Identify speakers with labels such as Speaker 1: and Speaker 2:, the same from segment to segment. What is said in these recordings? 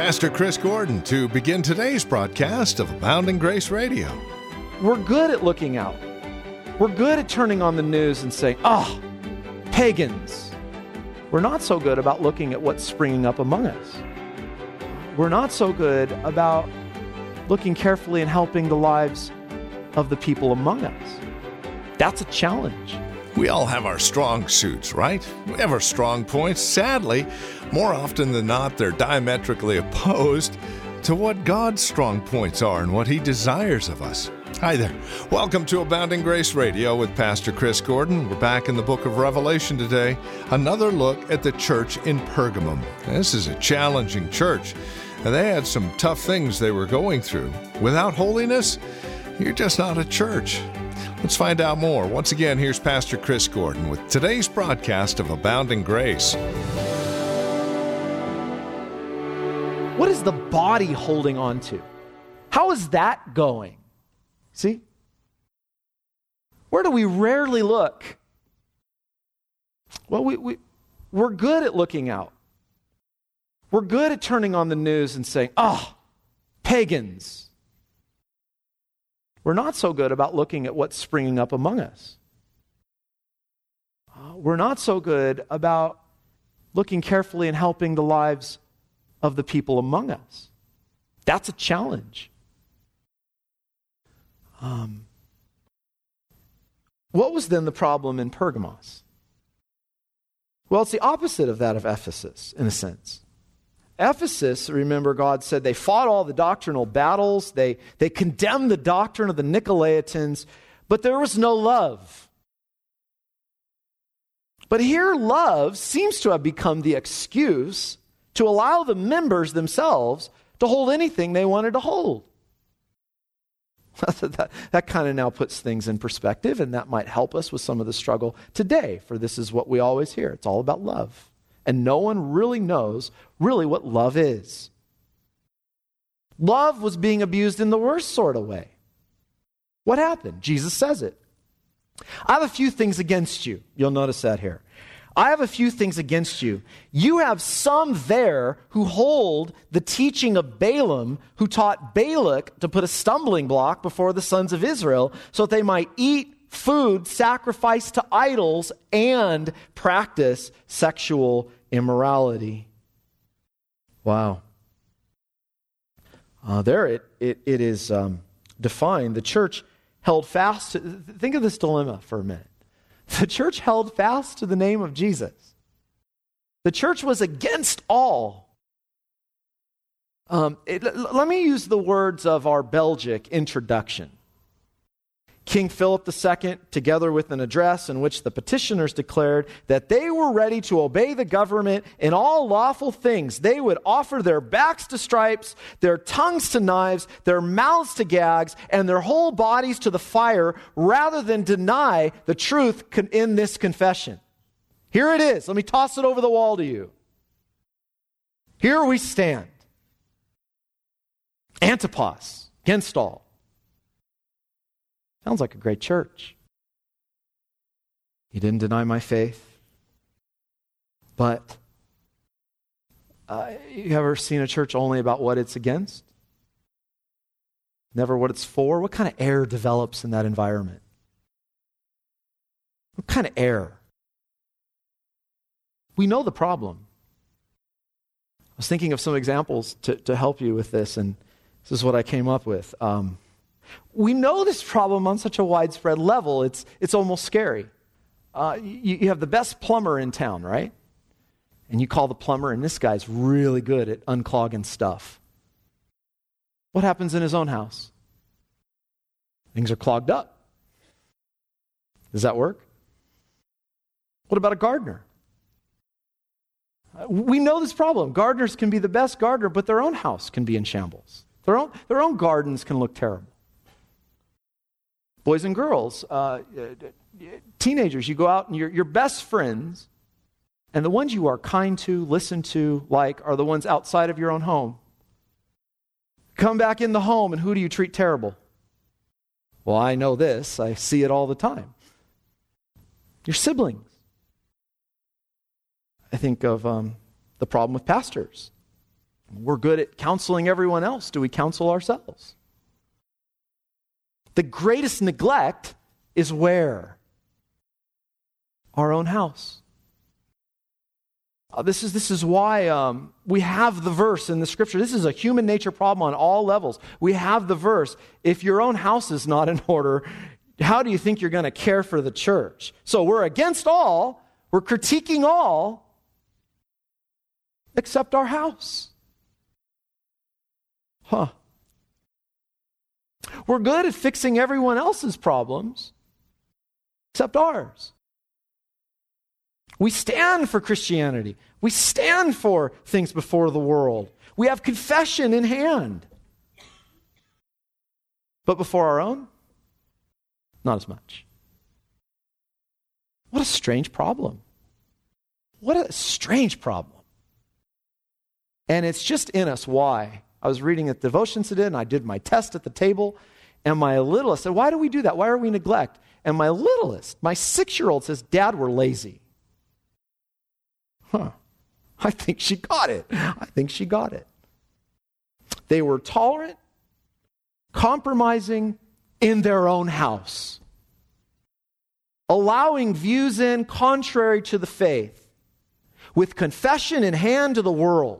Speaker 1: Pastor Chris Gordon to begin today's broadcast of Abounding Grace Radio.
Speaker 2: We're good at looking out. We're good at turning on the news and saying, pagans. We're not so good about looking at what's springing up among us. We're not so good about looking carefully and helping the lives of the people among us. That's a challenge.
Speaker 1: We all have our strong suits, right? We have our strong points. Sadly, more often than not, they're diametrically opposed to what God's strong points are and what He desires of us. Hi there. Welcome to Abounding Grace Radio with Pastor Chris Gordon. We're back in the book of Revelation today. Another look at the church in Pergamum. This is a challenging church, and they had some tough things they were going through. Without holiness, you're just not a church. Let's find out more. Once again, here's Pastor Chris Gordon with today's broadcast of Abounding Grace.
Speaker 2: What is the body holding on to? How is that going? See? Where do we rarely look? Well, we're good at looking out. We're good at turning on the news and saying, pagans. We're not so good about looking at what's springing up among us. We're not so good about looking carefully and helping the lives of the people among us. That's a challenge. What was then the problem in Pergamos? Well, it's the opposite of that of Ephesus, in a sense. Ephesus, remember, God said they fought all the doctrinal battles. They condemned the doctrine of the Nicolaitans, but there was no love. But here, love seems to have become the excuse to allow the members themselves to hold anything they wanted to hold. That kind of now puts things in perspective, and that might help us with some of the struggle today, for this is what we always hear. It's all about love. And no one really knows what love is. Love was being abused in the worst sort of way. What happened? Jesus says it. I have a few things against you. You'll notice that here. I have a few things against you. You have some there who hold the teaching of Balaam, who taught Balak to put a stumbling block before the sons of Israel so that they might eat food sacrificed to idols and practice sexual immorality. Wow. There it is defined. The church held fast. Think of this dilemma for a minute. The church held fast to the name of Jesus. The church was against all. Let me use the words of our Belgic introduction. King Philip II, together with an address in which the petitioners declared that they were ready to obey the government in all lawful things. They would offer their backs to stripes, their tongues to knives, their mouths to gags, and their whole bodies to the fire, rather than deny the truth in this confession. Here it is. Let me toss it over the wall to you. Here we stand. Antipas, against all. Sounds like a great church. You didn't deny my faith. But you ever seen a church only about what it's against? Never what it's for? What kind of air develops in that environment? What kind of air? We know the problem. I was thinking of some examples to help you with this, and this is what I came up with. We know this problem on such a widespread level, it's almost scary. You have the best plumber in town, right? And you call the plumber, and this guy's really good at unclogging stuff. What happens in his own house? Things are clogged up. Does that work? What about a gardener? We know this problem. Gardeners can be the best gardener, but their own house can be in shambles. Their own gardens can look terrible. Boys and girls, teenagers, you go out and your best friends, and the ones you are kind to, listen to, like, are the ones outside of your own home. Come back in the home, and who do you treat terrible? Well, I know this. I see it all the time. Your siblings. I think of the problem with pastors. We're good at counseling everyone else. Do we counsel ourselves? The greatest neglect is where? Our own house. This is why we have the verse in the scripture. This is a human nature problem on all levels. We have the verse. If your own house is not in order, how do you think you're going to care for the church? So we're against all, we're critiquing all, except our house. We're good at fixing everyone else's problems, except ours. We stand for Christianity. We stand for things before the world. We have confession in hand. But before our own, not as much. What a strange problem. What a strange problem. And it's just in us. Why? I was reading a devotion today, and I did my test at the table, and my littlest said, why do we do that? Why are we neglect? And my littlest, my 6-year-old says, Dad, we're lazy. I think she got it. They were tolerant, compromising in their own house, allowing views in contrary to the faith, with confession in hand to the world.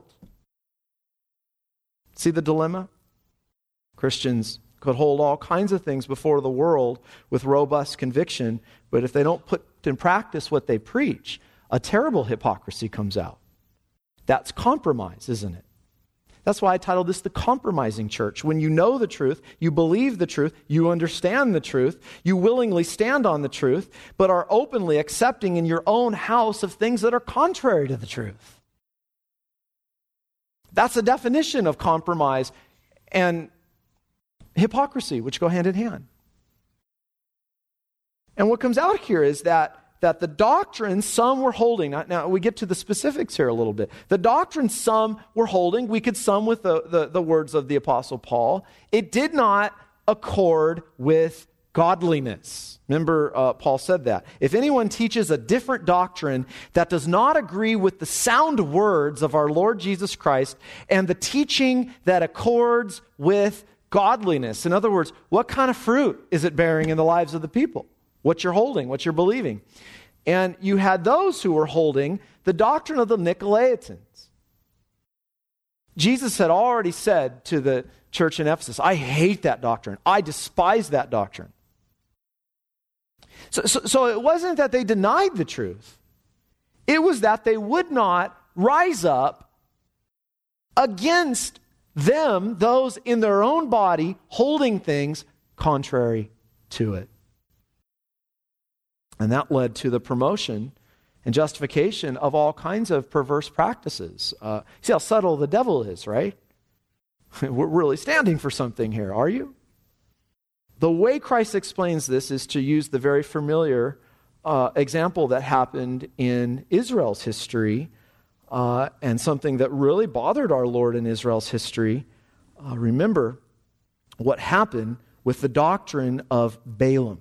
Speaker 2: See the dilemma? Christians could hold all kinds of things before the world with robust conviction, but if they don't put in practice what they preach, a terrible hypocrisy comes out. That's compromise, isn't it? That's why I titled this The Compromising Church. When you know the truth, you believe the truth, you understand the truth, you willingly stand on the truth, but are openly accepting in your own house of things that are contrary to the truth. That's a definition of compromise and hypocrisy, which go hand in hand. And what comes out here is that the doctrine some were holding, now we get to the specifics here a little bit. The doctrine some were holding, we could sum with the words of the Apostle Paul, it did not accord with godliness. Remember, Paul said that. If anyone teaches a different doctrine that does not agree with the sound words of our Lord Jesus Christ and the teaching that accords with godliness. In other words, what kind of fruit is it bearing in the lives of the people? What you're holding, what you're believing. And you had those who were holding the doctrine of the Nicolaitans. Jesus had already said to the church in Ephesus, I hate that doctrine. I despise that doctrine. So it wasn't that they denied the truth. It was that they would not rise up against them, those in their own body, holding things contrary to it. And that led to the promotion and justification of all kinds of perverse practices. See how subtle the devil is, right? We're really standing for something here, are you? The way Christ explains this is to use the very familiar example that happened in Israel's history and something that really bothered our Lord in Israel's history. Remember what happened with the doctrine of Balaam.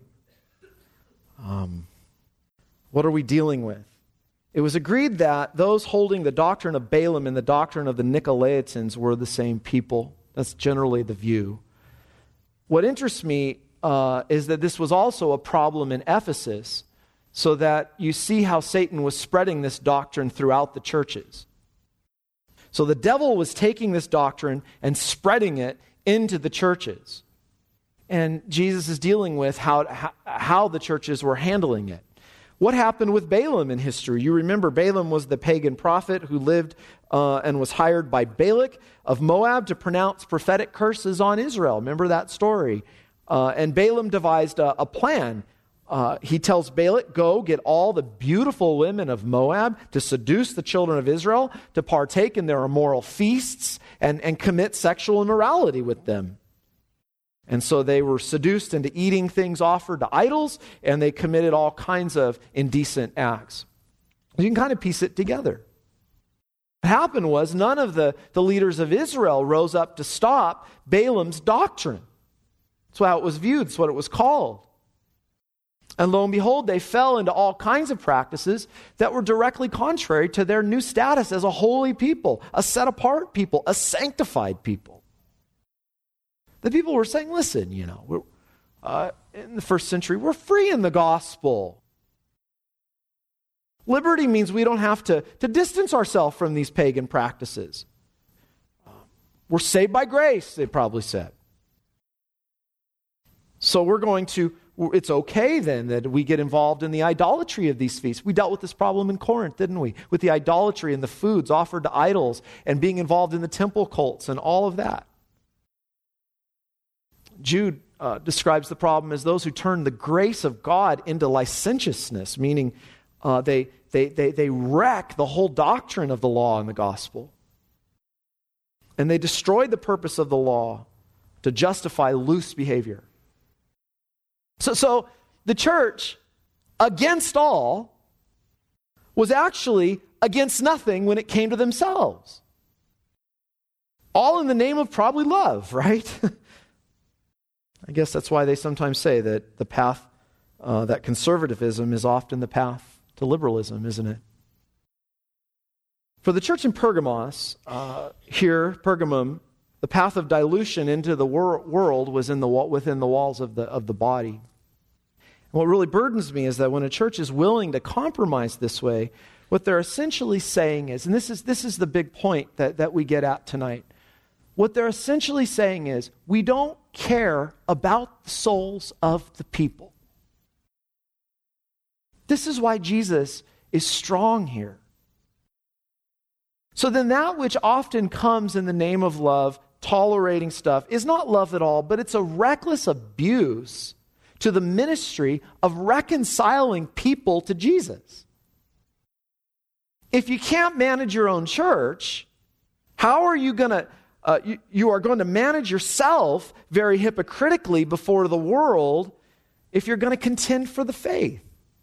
Speaker 2: What are we dealing with? It was agreed that those holding the doctrine of Balaam and the doctrine of the Nicolaitans were the same people. That's generally the view. What interests me is that this was also a problem in Ephesus, so that you see how Satan was spreading this doctrine throughout the churches. So the devil was taking this doctrine and spreading it into the churches. And Jesus is dealing with how the churches were handling it. What happened with Balaam in history? You remember Balaam was the pagan prophet who lived and was hired by Balak of Moab to pronounce prophetic curses on Israel. Remember that story? And Balaam devised a plan. He tells Balak, go get all the beautiful women of Moab to seduce the children of Israel, to partake in their immoral feasts and commit sexual immorality with them. And so they were seduced into eating things offered to idols, and they committed all kinds of indecent acts. You can kind of piece it together. What happened was none of the leaders of Israel rose up to stop Balaam's doctrine. That's how it was viewed. That's what it was called. And lo and behold, they fell into all kinds of practices that were directly contrary to their new status as a holy people, a set-apart people, a sanctified people. The people were saying, listen, in the first century, we're free in the gospel. Liberty means we don't have to distance ourselves from these pagan practices. We're saved by grace, they probably said. So it's okay then that we get involved in the idolatry of these feasts. We dealt with this problem in Corinth, didn't we? With the idolatry and the foods offered to idols and being involved in the temple cults and all of that. Jude describes the problem as those who turn the grace of God into licentiousness, meaning they wreck the whole doctrine of the law and the gospel. And they destroyed the purpose of the law to justify loose behavior. So the church, against all, was actually against nothing when it came to themselves. All in the name of probably love, right? I guess that's why they sometimes say that the path, that conservatism is often the path to liberalism, isn't it? For the church in Pergamos, Pergamum, the path of dilution into the world was within the walls of the body. And what really burdens me is that when a church is willing to compromise this way, what they're essentially saying is, and this is the big point that we get at tonight, what they're essentially saying is, we don't care about the souls of the people. This is why Jesus is strong here. So then that which often comes in the name of love, tolerating stuff, is not love at all, but it's a reckless abuse to the ministry of reconciling people to Jesus. If you can't manage your own church, how are you going to, you are going to manage yourself very hypocritically before the world if you're going to contend for the faith?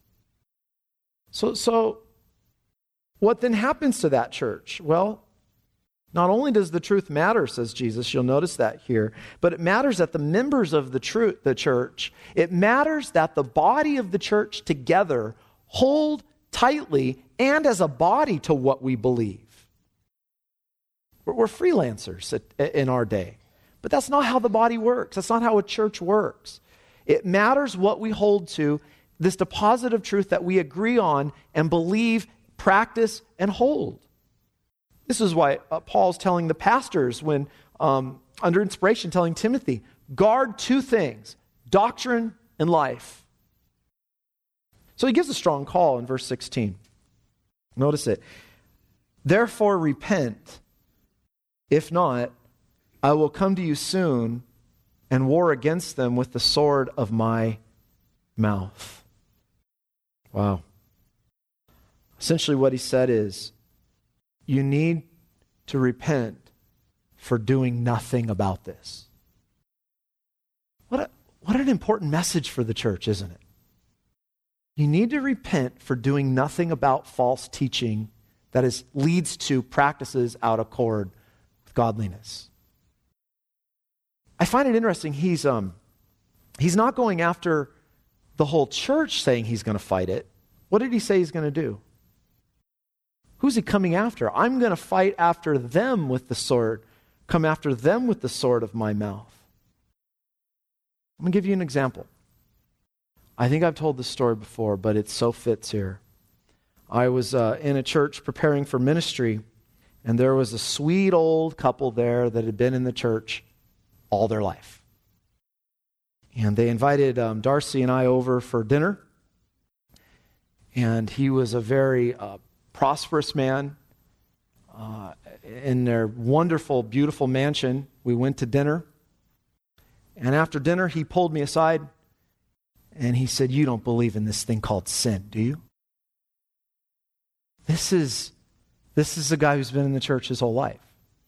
Speaker 2: So what then happens to that church? Well, not only does the truth matter, says Jesus, you'll notice that here, but it matters that the members of the church, it matters that the body of the church together hold tightly and as a body to what we believe. We're freelancers in our day, but that's not how the body works. That's not how a church works. It matters what we hold to, this deposit of truth that we agree on and believe, practice, and hold. This is why Paul's telling the pastors when, under inspiration, telling Timothy, guard two things, doctrine and life. So he gives a strong call in verse 16. Notice it. Therefore repent. If not, I will come to you soon and war against them with the sword of my mouth. Wow. Essentially what he said is, you need to repent for doing nothing about this. What an important message for the church, isn't it? You need to repent for doing nothing about false teaching that leads to practices out of accord with godliness. I find it interesting. He's not going after the whole church saying he's going to fight it. What did he say he's going to do? Who's he coming after? I'm going to fight after them with the sword. Come after them with the sword of my mouth. I'm going to give you an example. I think I've told this story before, but it so fits here. I was in a church preparing for ministry, and there was a sweet old couple there that had been in the church all their life. And they invited Darcy and I over for dinner. And he was a very prosperous man. In their wonderful, beautiful mansion, we went to dinner. And after dinner, he pulled me aside and he said, "You don't believe in this thing called sin, do you?" This is a guy who's been in the church his whole life.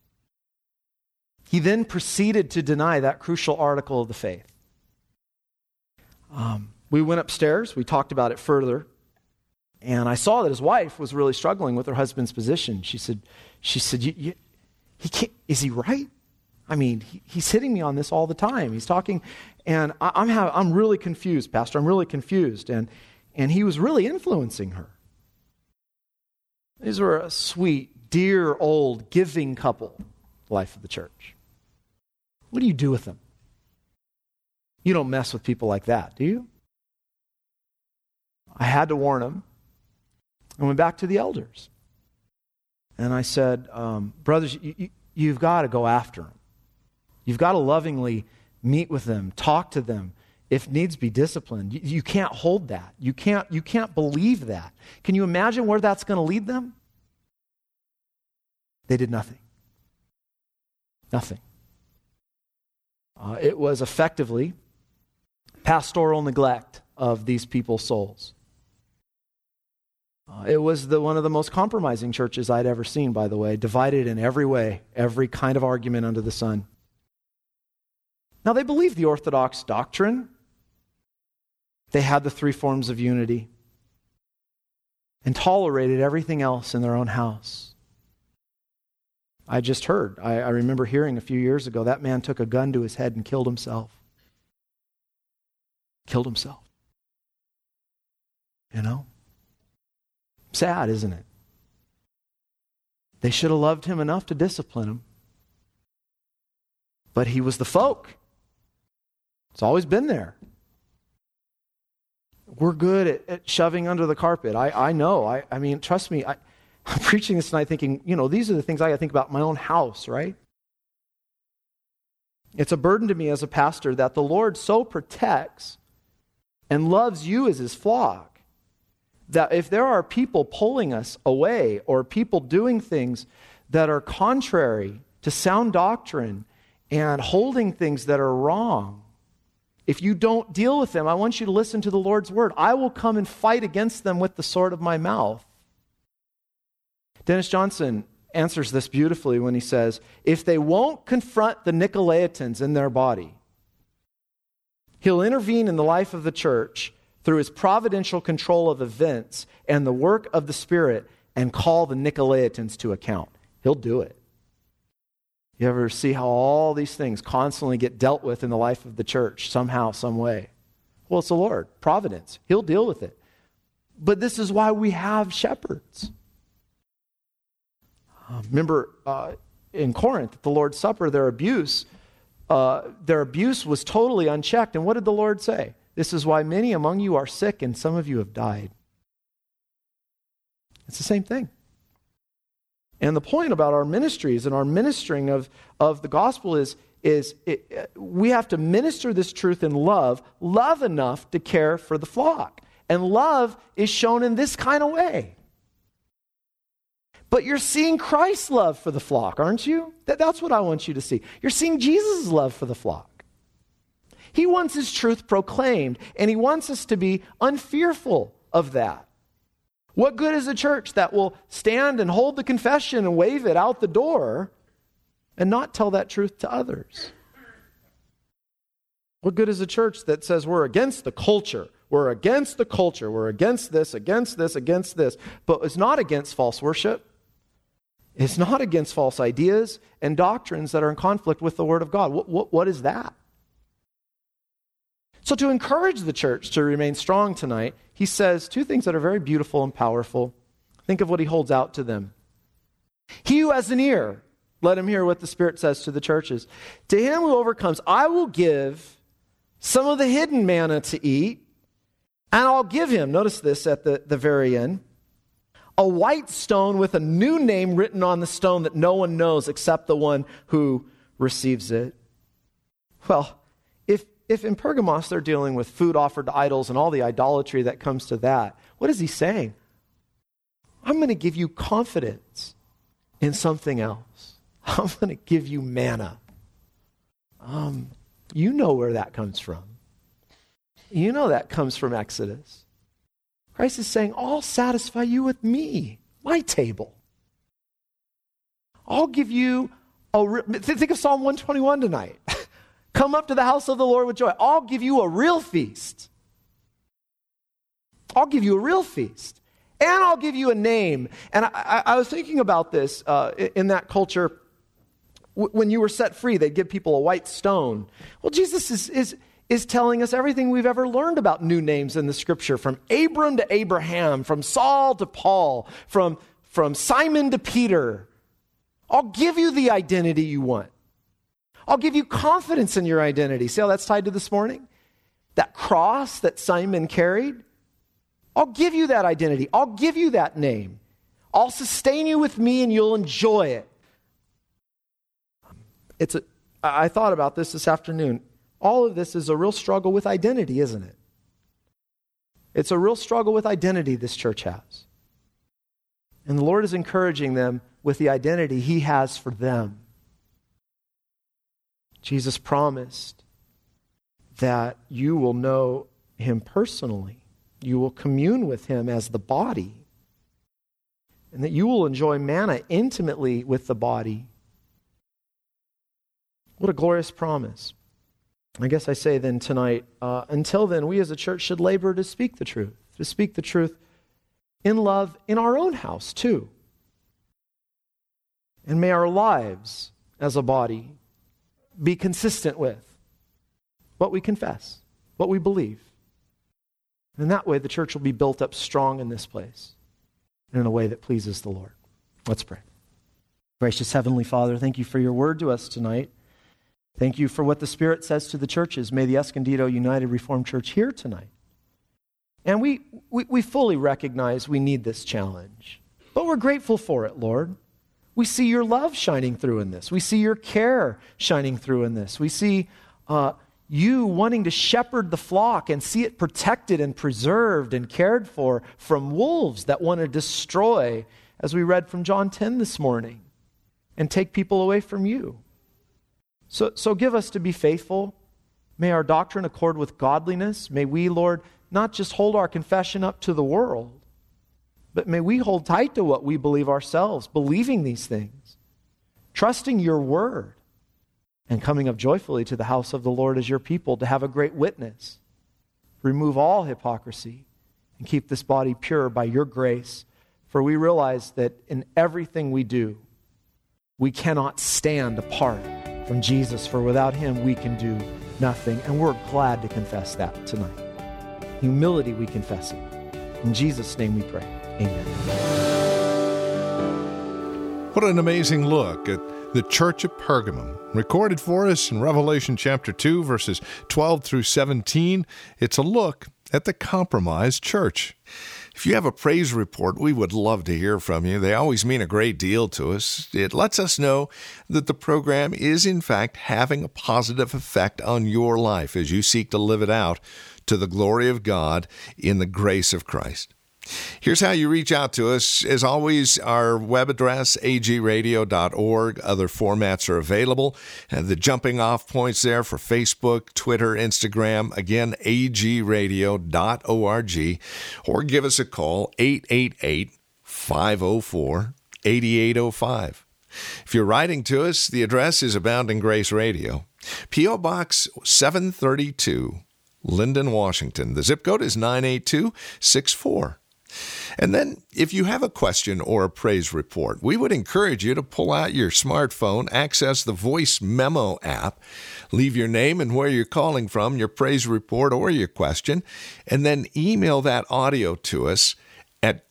Speaker 2: He then proceeded to deny that crucial article of the faith. We went upstairs, we talked about it further, and I saw that his wife was really struggling with her husband's position. She said, he can't, is he right? I mean, he's hitting me on this all the time. He's talking, and I'm really confused, Pastor. I'm really confused. And he was really influencing her. These were a sweet, dear, old, giving couple, life of the church. What do you do with them? You don't mess with people like that, do you? I had to warn him. I went back to the elders. And I said, brothers, you've got to go after them. You've got to lovingly meet with them, talk to them. If needs be, disciplined. You can't hold that. You can't believe that. Can you imagine where that's going to lead them? They did nothing. Nothing. It was effectively pastoral neglect of these people's souls. It was one of the most compromising churches I'd ever seen, by the way, divided in every way, every kind of argument under the sun. Now, they believed the Orthodox doctrine. They had the three forms of unity and tolerated everything else in their own house. I just heard, I remember hearing a few years ago, that man took a gun to his head and killed himself. Killed himself. You know? Sad, isn't it? They should have loved him enough to discipline him. But he was the folk. It's always been there. We're good at shoving under the carpet. I know. I mean, trust me, I'm preaching this tonight thinking, these are the things I got to think about in my own house, right? It's a burden to me as a pastor that the Lord so protects and loves you as his flock that if there are people pulling us away or people doing things that are contrary to sound doctrine and holding things that are wrong, if you don't deal with them, I want you to listen to the Lord's word. I will come and fight against them with the sword of my mouth. Dennis Johnson answers this beautifully when he says, if they won't confront the Nicolaitans in their body, he'll intervene in the life of the church through his providential control of events and the work of the Spirit and call the Nicolaitans to account. He'll do it. You ever see how all these things constantly get dealt with in the life of the church somehow, some way? Well, it's the Lord, providence. He'll deal with it. But this is why we have shepherds. Remember in Corinth, at the Lord's Supper, their abuse was totally unchecked. And what did the Lord say? This is why many among you are sick and some of you have died. It's the same thing. And the point about our ministries and our ministering of the gospel is we have to minister this truth in love enough to care for the flock. And love is shown in this kind of way. But you're seeing Christ's love for the flock, aren't you? That's what I want you to see. You're seeing Jesus' love for the flock. He wants his truth proclaimed, and he wants us to be unfearful of that. What good is a church that will stand and hold the confession and wave it out the door and not tell that truth to others? What good is a church that says we're against the culture? We're against the culture. We're against this, against this, against this. But it's not against false worship. It's not against false ideas and doctrines that are in conflict with the Word of God. What is that? So to encourage the church to remain strong tonight, he says two things that are very beautiful and powerful. Think of what he holds out to them. He who has an ear, let him hear what the Spirit says to the churches. To him who overcomes, I will give some of the hidden manna to eat, and I'll give him, notice this at the very end, a white stone with a new name written on the stone that no one knows except the one who receives it. Well, if in Pergamos they're dealing with food offered to idols and all the idolatry that comes to that, what is he saying? I'm going to give you confidence in something else. I'm going to give you manna. You know where that comes from. You know that comes from Exodus. Christ is saying, I'll satisfy you with me, my table. I'll give you think of Psalm 121 tonight. Come up to the house of the Lord with joy. I'll give you a real feast. I'll give you a real feast. And I'll give you a name. And I was thinking about this in that culture. when you were set free, they'd give people a white stone. Well, Jesus is telling us everything we've ever learned about new names in the Scripture, from Abram to Abraham, from Saul to Paul, from Simon to Peter. I'll give you the identity you want. I'll give you confidence in your identity. See how that's tied to this morning? That cross that Simon carried. I'll give you that identity. I'll give you that name. I'll sustain you with me and you'll enjoy it. I thought about this afternoon. All of this is a real struggle with identity, isn't it? It's a real struggle with identity this church has. And the Lord is encouraging them with the identity He has for them. Jesus promised that you will know Him personally. You will commune with Him as the body. And that you will enjoy manna intimately with the body. What a glorious promise. I guess I say then tonight, until then, we as a church should labor to speak the truth in love in our own house too. And may our lives as a body be consistent with what we confess, what we believe. And that way the church will be built up strong in this place and in a way that pleases the Lord. Let's pray. Gracious Heavenly Father, thank you for your word to us tonight. Thank you for what the Spirit says to the churches. May the Escondido United Reformed Church hear tonight. And we fully recognize we need this challenge. But we're grateful for it, Lord. We see your love shining through in this. We see your care shining through in this. We see you wanting to shepherd the flock and see it protected and preserved and cared for from wolves that want to destroy, as we read from John 10 this morning, and take people away from you. So give us to be faithful. May our doctrine accord with godliness. May we, Lord, not just hold our confession up to the world, but may we hold tight to what we believe ourselves, believing these things, trusting your word, and coming up joyfully to the house of the Lord as your people to have a great witness. Remove all hypocrisy and keep this body pure by your grace, for we realize that in everything we do, we cannot stand apart from Jesus, for without him we can do nothing. And we're glad to confess that tonight. Humility, we confess it. In Jesus' name we pray. Amen.
Speaker 1: What an amazing look at the church of Pergamum, recorded for us in Revelation chapter 2, verses 12 through 17. It's a look at the compromised church. If you have a praise report, we would love to hear from you. They always mean a great deal to us. It lets us know that the program is, in fact, having a positive effect on your life as you seek to live it out to the glory of God in the grace of Christ. Here's how you reach out to us. As always, our web address, agradio.org. Other formats are available. And the jumping off points there for Facebook, Twitter, Instagram. Again, agradio.org. Or give us a call, 888-504-8805. If you're writing to us, the address is Abounding Grace Radio. P.O. Box 732, Linden, Washington. The zip code is 98264. And then, if you have a question or a praise report, we would encourage you to pull out your smartphone, access the Voice Memo app, leave your name and where you're calling from, your praise report or your question, and then email that audio to us at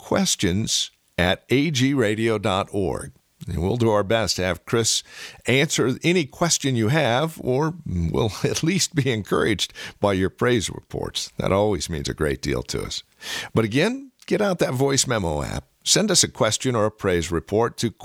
Speaker 1: questions@agradio.org. And we'll do our best to have Chris answer any question you have, or we'll at least be encouraged by your praise reports. That always means a great deal to us. But again, get out that Voice Memo app. Send us a question or a praise report to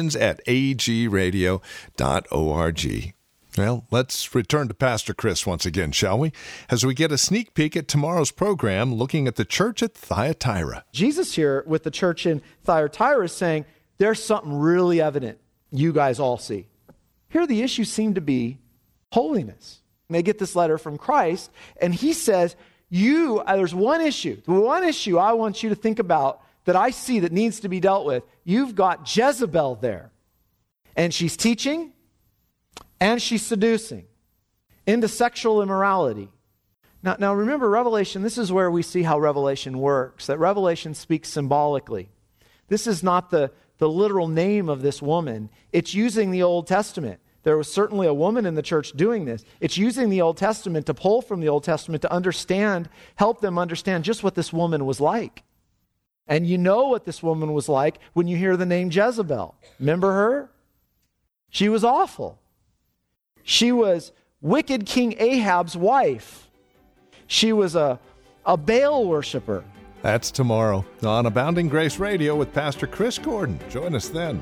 Speaker 1: questions@agradio.org. Well, let's return to Pastor Chris once again, shall we? As we get a sneak peek at tomorrow's program, looking at the church at Thyatira.
Speaker 2: Jesus here with the church in Thyatira is saying, there's something really evident you guys all see. Here the issues seem to be holiness. And they get this letter from Christ, and he says, there's one issue. The one issue I want you to think about that I see that needs to be dealt with. You've got Jezebel there. And she's teaching and she's seducing into sexual immorality. Now remember, Revelation, this is where we see how Revelation works, that Revelation speaks symbolically. This is not the literal name of this woman. It's using the Old Testament. There was certainly a woman in the church doing this. It's using the Old Testament to pull from the Old Testament to understand, help them understand just what this woman was like. And you know what this woman was like when you hear the name Jezebel. Remember her? She was awful. She was wicked King Ahab's wife. She was a Baal worshiper.
Speaker 1: That's tomorrow on Abounding Grace Radio with Pastor Chris Gordon. Join us then.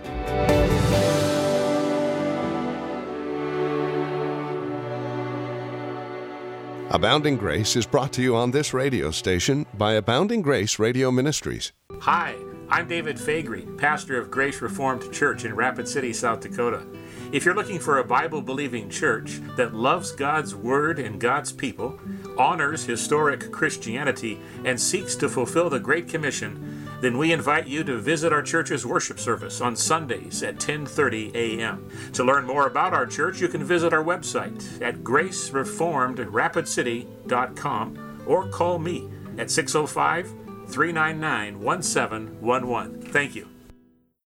Speaker 1: Abounding Grace is brought to you on this radio station by Abounding Grace Radio Ministries.
Speaker 3: Hi, I'm David Faegre, pastor of Grace Reformed Church in Rapid City, South Dakota. If you're looking for a Bible-believing church that loves God's Word and God's people, honors historic Christianity, and seeks to fulfill the Great Commission, then we invite you to visit our church's worship service on Sundays at 10:30 a.m. To learn more about our church, you can visit our website at gracereformedrapidcity.com or call me at 605-399-1711. Thank you.